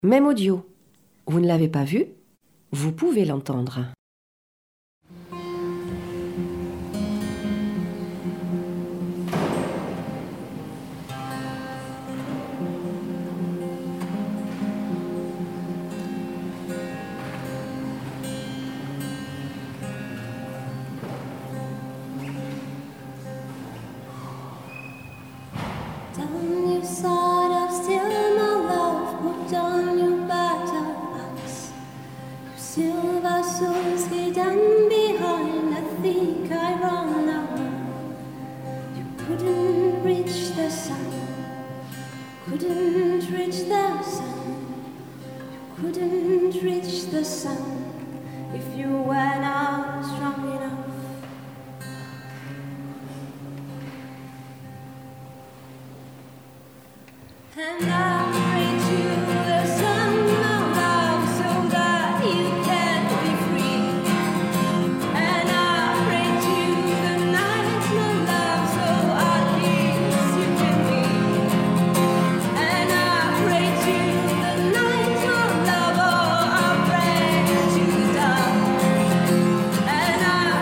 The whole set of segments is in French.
Même audio. Vous ne l'avez pas vu? Vous pouvez l'entendre. Down your side of still my love, put on your battle axe. Your silver souls hidden behind a thick iron armor. You couldn't reach the sun, couldn't reach the sun. You couldn't reach the sun if you were not strong enough. And I pray to the sun of love so that you can be free. And I pray to the night of love so at least you can be. And I pray to the night of love, oh, I pray to the dawn. And I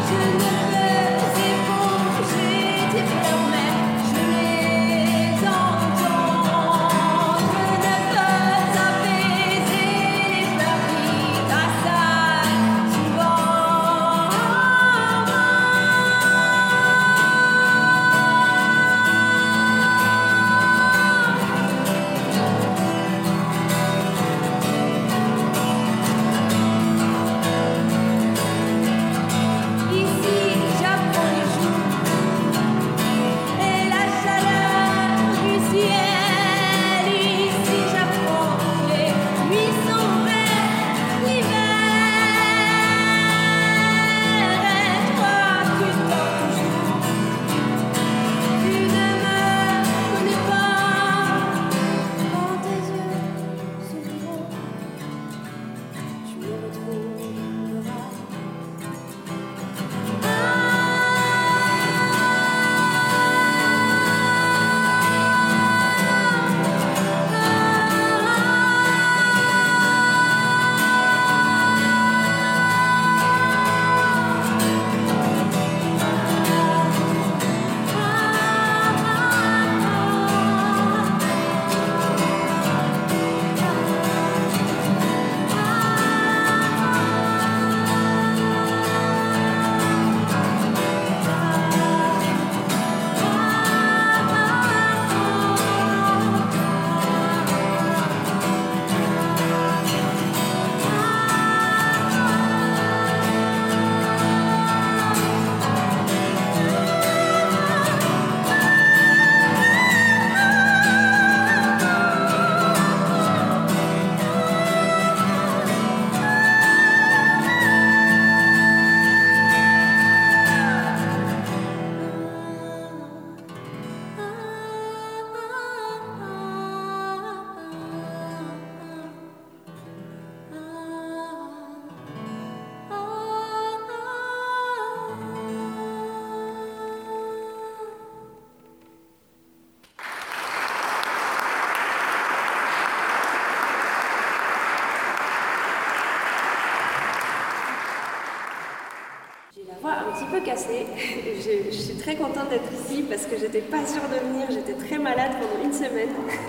petit peu cassée. Je suis très contente d'être ici parce que j'étais pas sûre de venir, j'étais très malade pendant une semaine.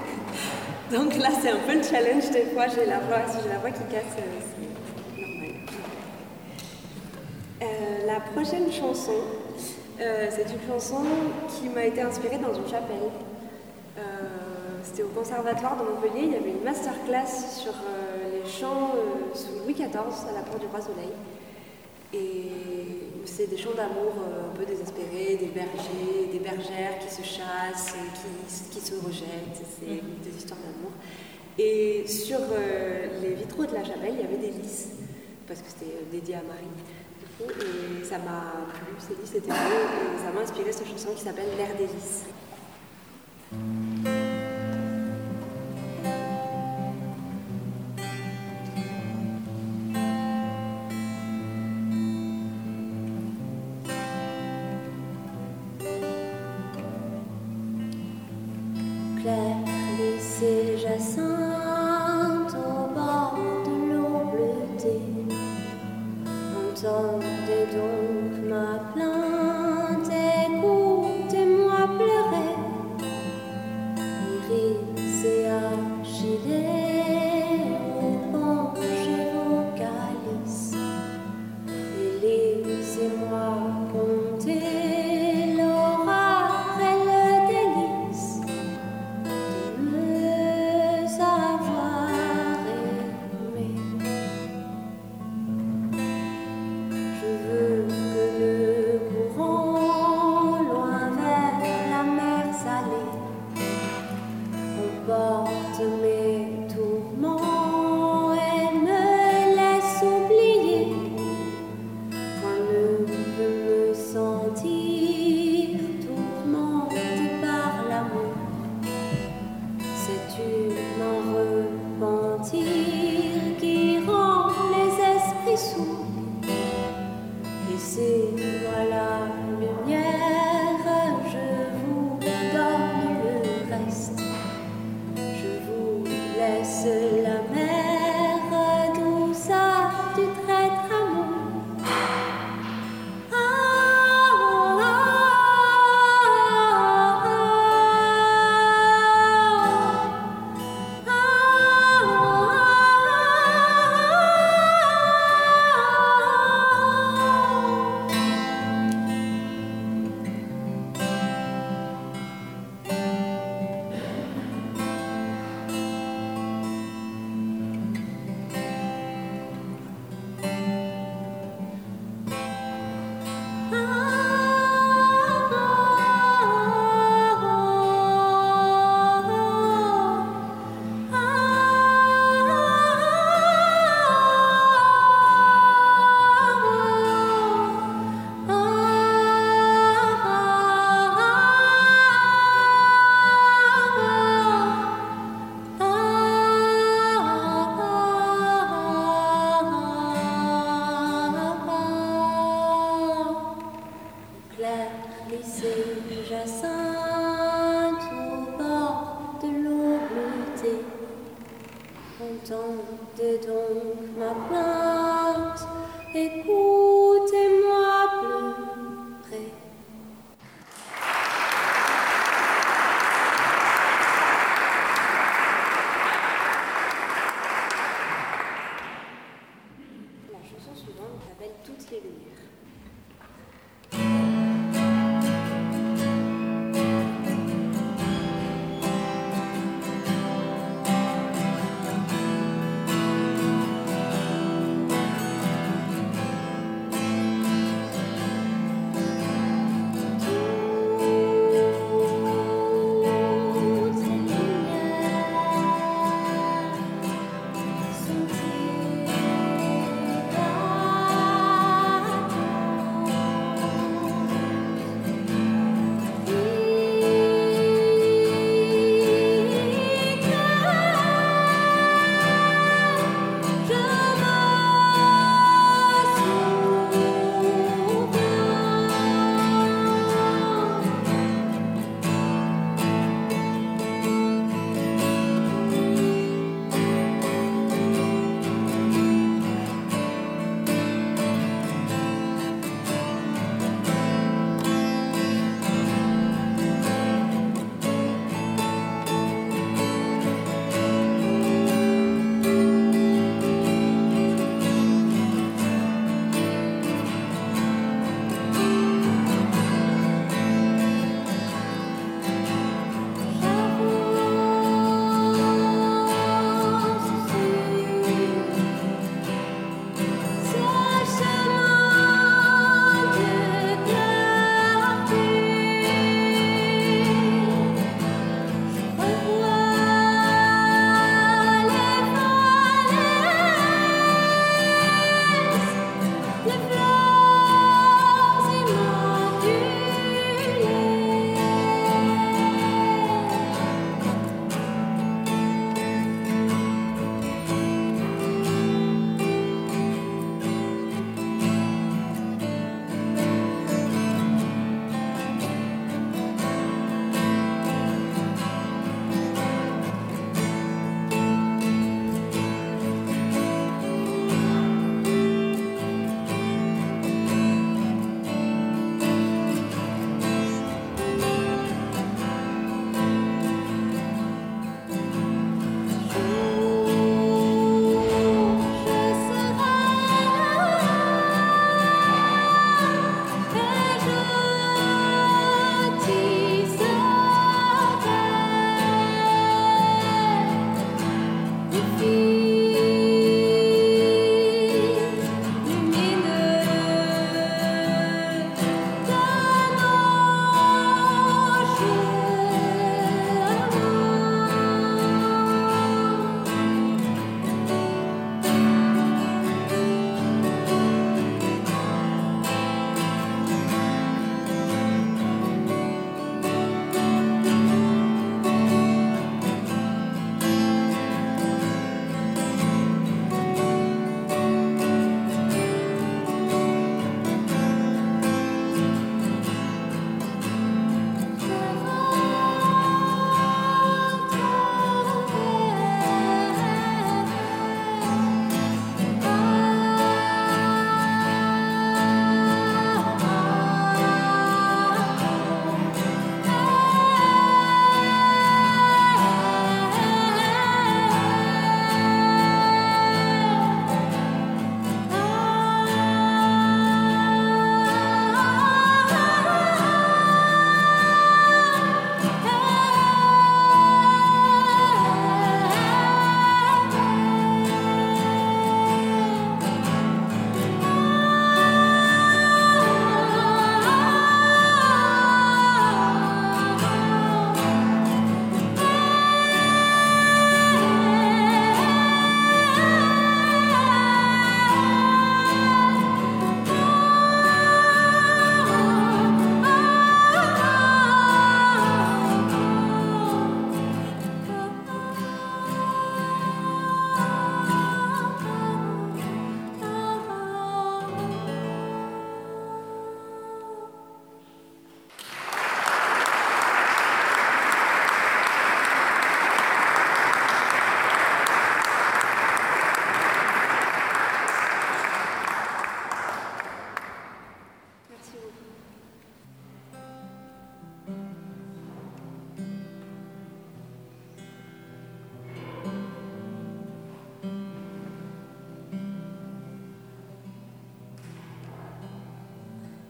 Donc là, c'est un peu le challenge des fois, si j'ai la voix qui casse, c'est normal. La prochaine chanson, c'est une chanson qui m'a été inspirée dans une chapelle. C'était au conservatoire de Montpellier, il y avait une masterclass sur les chants sous Louis XIV à la cour du roi Soleil. Et c'est des chants d'amour un peu désespérés, des bergers, des bergères qui se chassent, qui se rejettent, c'est des histoires d'amour. Et sur les vitraux de la chapelle, il y avait des lys, parce que c'était dédié à Marie. Du coup, et ça m'a plu, ces lys étaient beaux, et ça m'a inspiré cette chanson qui s'appelle L'air des lys. Lycée Jacinthe au bord de l'eau bleutée, entendez donc ma plainte, écoutez-moi pleurer, iris et achillées, épongez vos calices, et laissez-moi compter l'orage et le délice. Mes tourments et me laisse oublier qu'on ne peut me sentir tourmentée par l'amour. C'est une repentir qui rend les esprits sourds. Et c'est moi la lumière, je vous donne le reste. Laisse la mer douce du traître amour. Ah,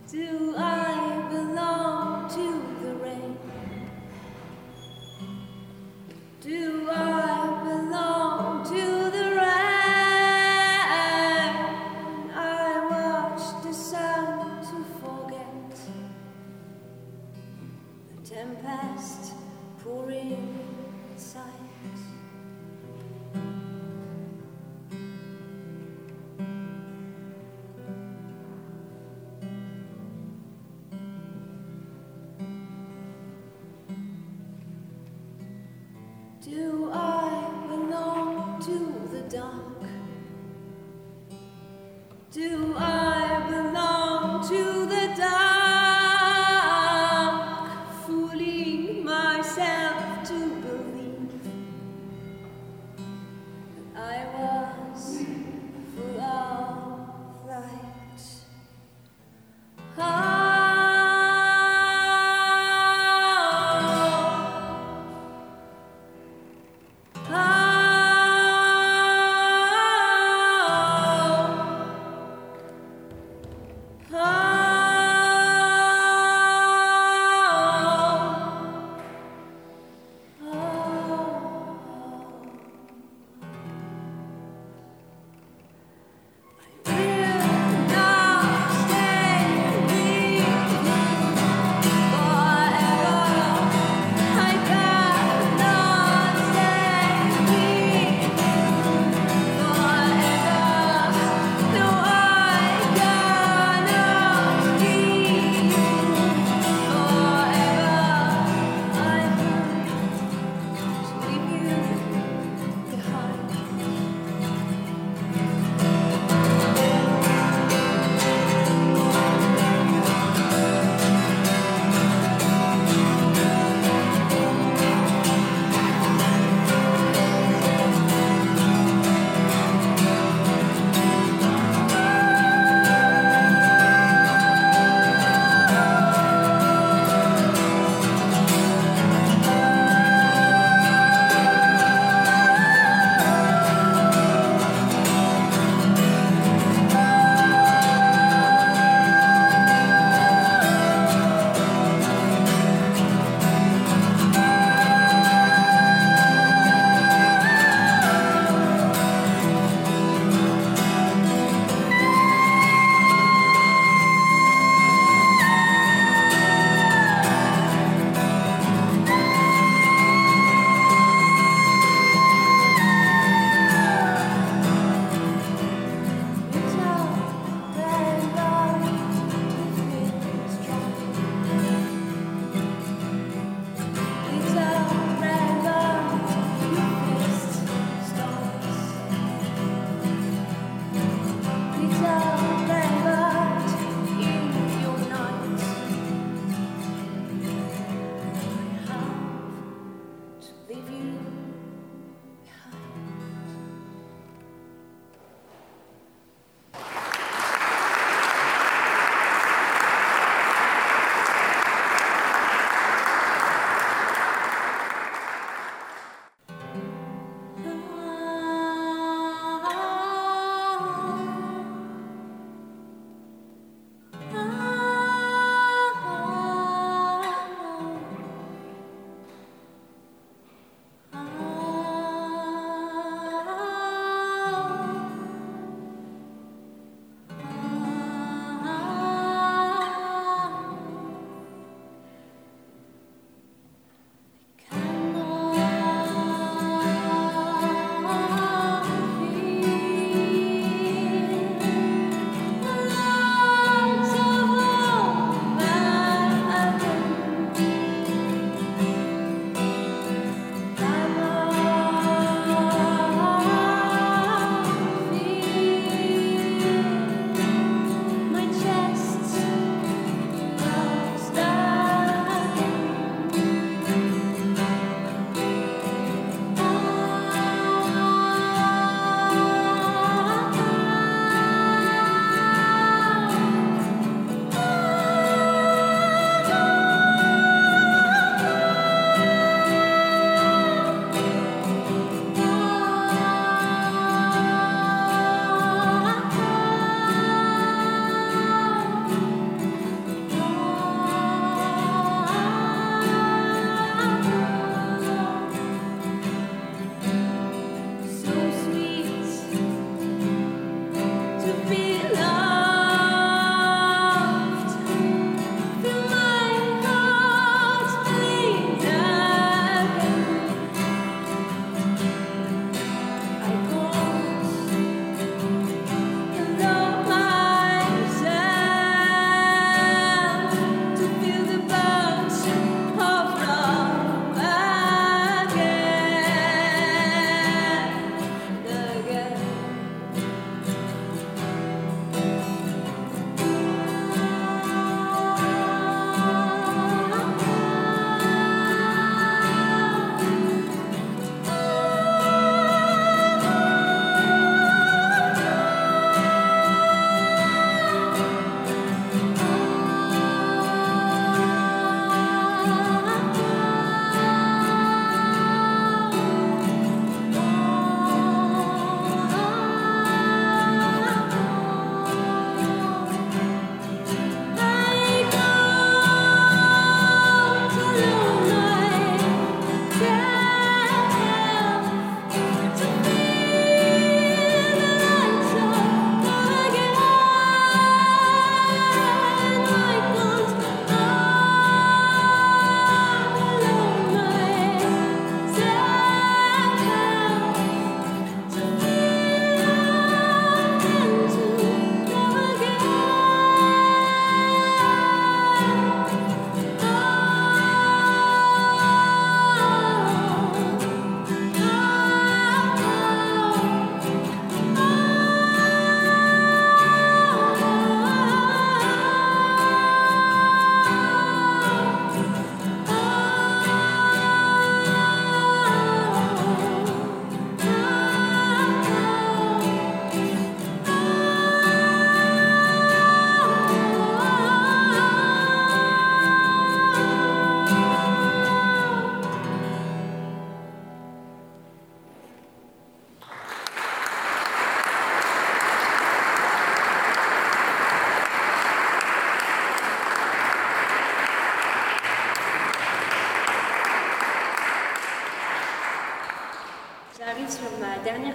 Do I belong to the rain? Do I belong to the rain? I watch the sun to forget the tempest pouring inside. Do I belong to the dark? Do I belong to the dark? Fooling myself to believe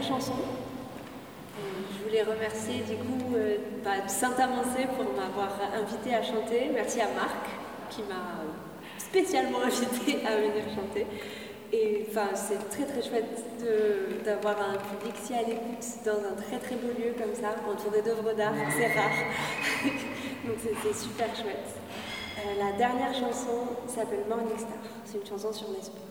chanson. Je voulais remercier du coup Saint-Amancé pour m'avoir invité à chanter. Merci à Marc qui m'a spécialement invité à venir chanter. Et c'est très très chouette d'avoir un public si à l'écoute dans un très très beau lieu comme ça, entouré d'œuvres d'art, c'est rare. Donc c'est super chouette. La dernière chanson s'appelle Morning Star, c'est une chanson sur l'espoir.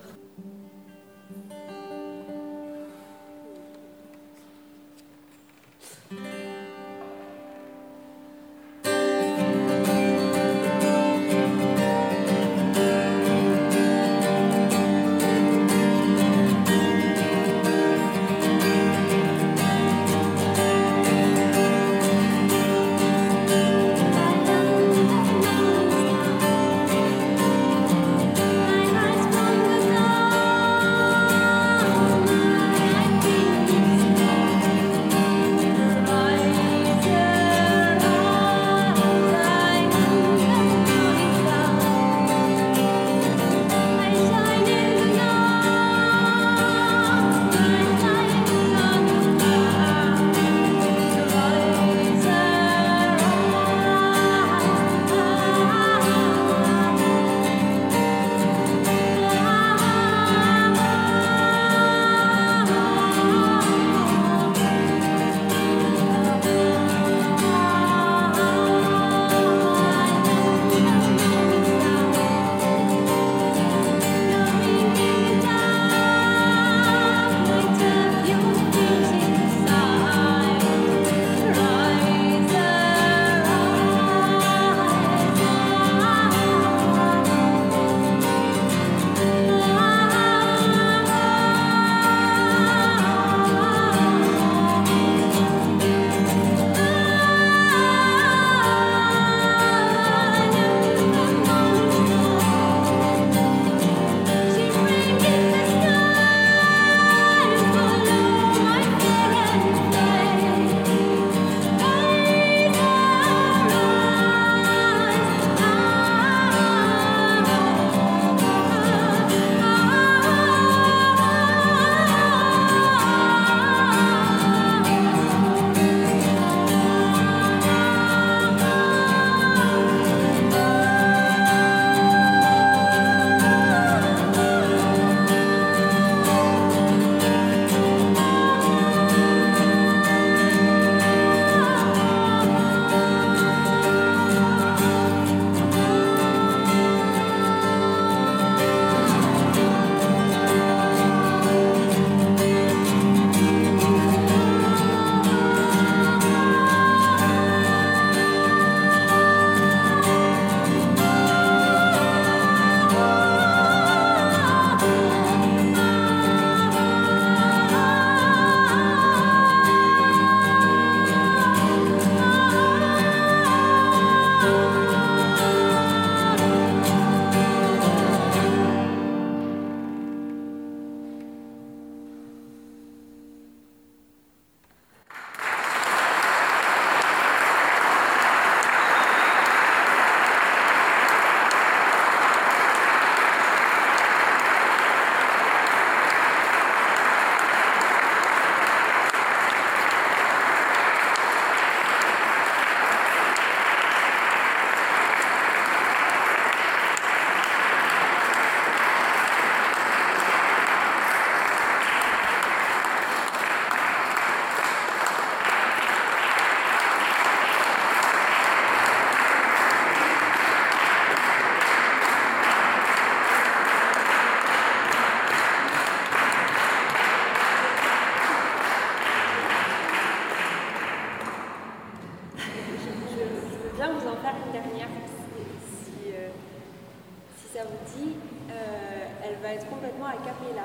va être complètement a cappella.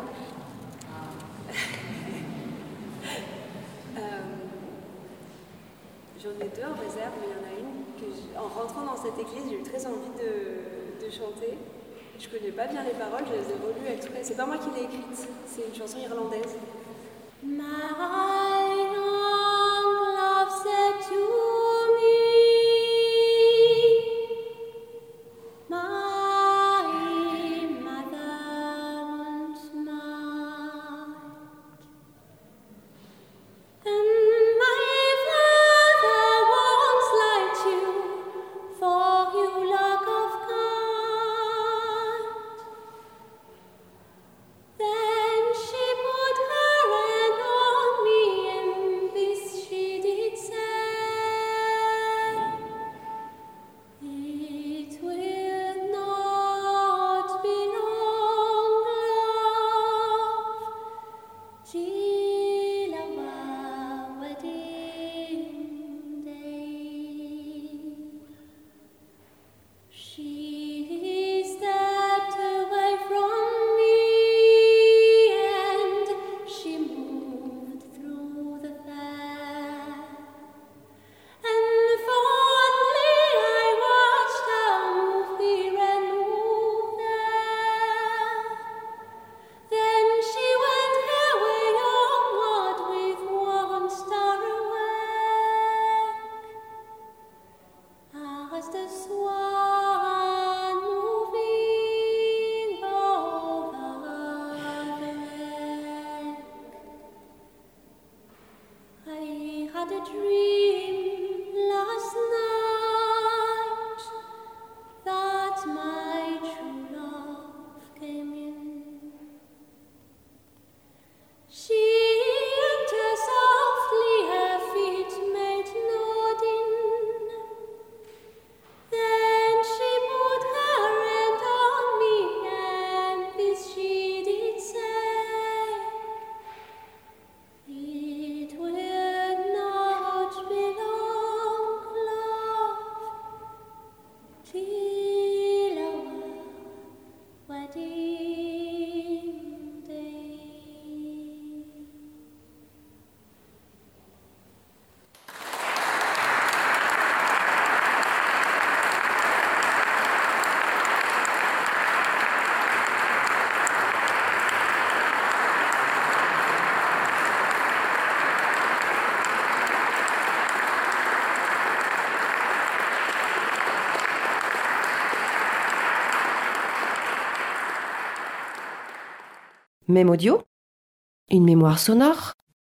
J'en ai deux en réserve, mais il y en a une que, en rentrant dans cette église, j'ai eu très envie de chanter. Je connais pas bien les paroles, je les ai relues exprès. C'est pas moi qui l'ai écrite, c'est une chanson irlandaise. My long love said to me, my mother won't mind. swan moving over the lake. I had a dream last night that my true love came in. She entered softly, her feet made nodding. Then she put her hand on me, and this she did say: "It will not be long, love, till our wedding day." Même audio? Une mémoire sonore?